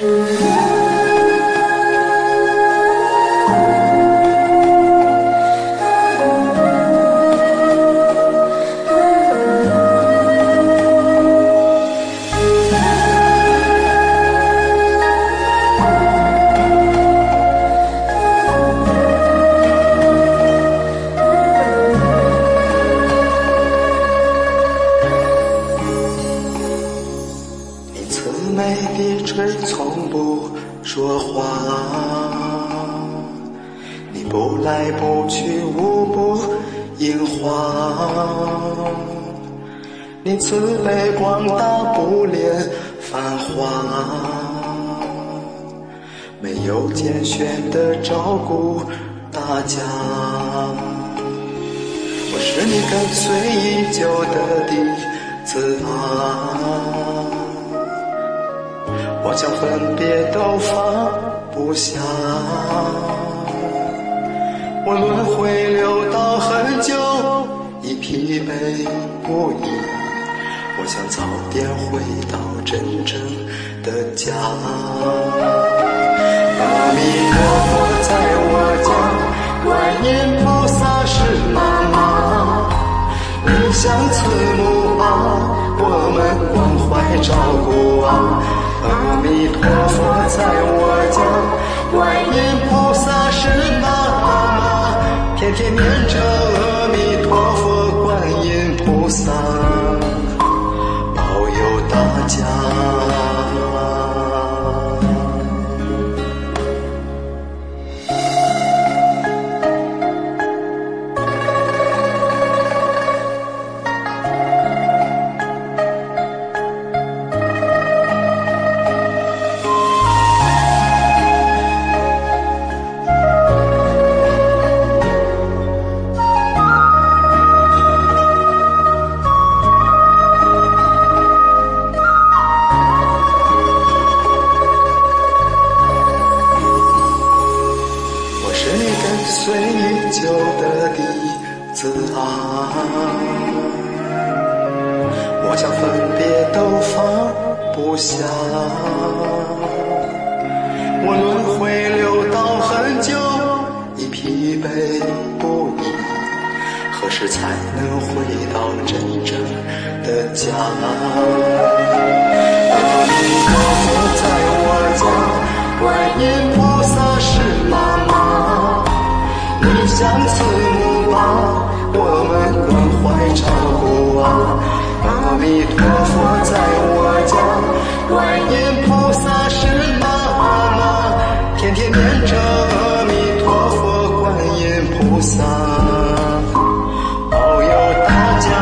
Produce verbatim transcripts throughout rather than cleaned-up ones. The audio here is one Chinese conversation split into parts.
美的吹从不说话，你不来不去无不应话，你慈悲广大不恋繁华，没有拣选的照顾大家。我是你跟随已久的弟子啊，我将分别都放不下，我轮回流到很久，已疲惫不已，我想早点回到真正的家。阿弥陀佛在我家，观音菩萨是妈妈，你像慈母啊，我们关怀照顾啊。阿弥陀佛在我家，观音菩萨是妈妈，天天念着阿弥陀佛，观音菩萨保佑大家。随已久的弟子啊，我将分别都放不下，我轮回流到很久，已疲惫不已，何时才能回到真正的家？阿弥陀佛在我家，观音菩萨是妈妈，你像慈母啊，我们关怀照顾啊。阿弥陀佛在我家，观音菩萨是妈妈，天天念着阿弥陀佛，观音菩萨保佑大家。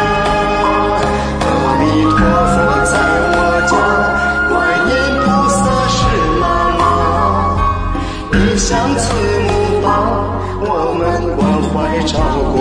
阿弥陀佛在我家，观音菩萨是妈妈，你像慈母啊，我们关怀照顾。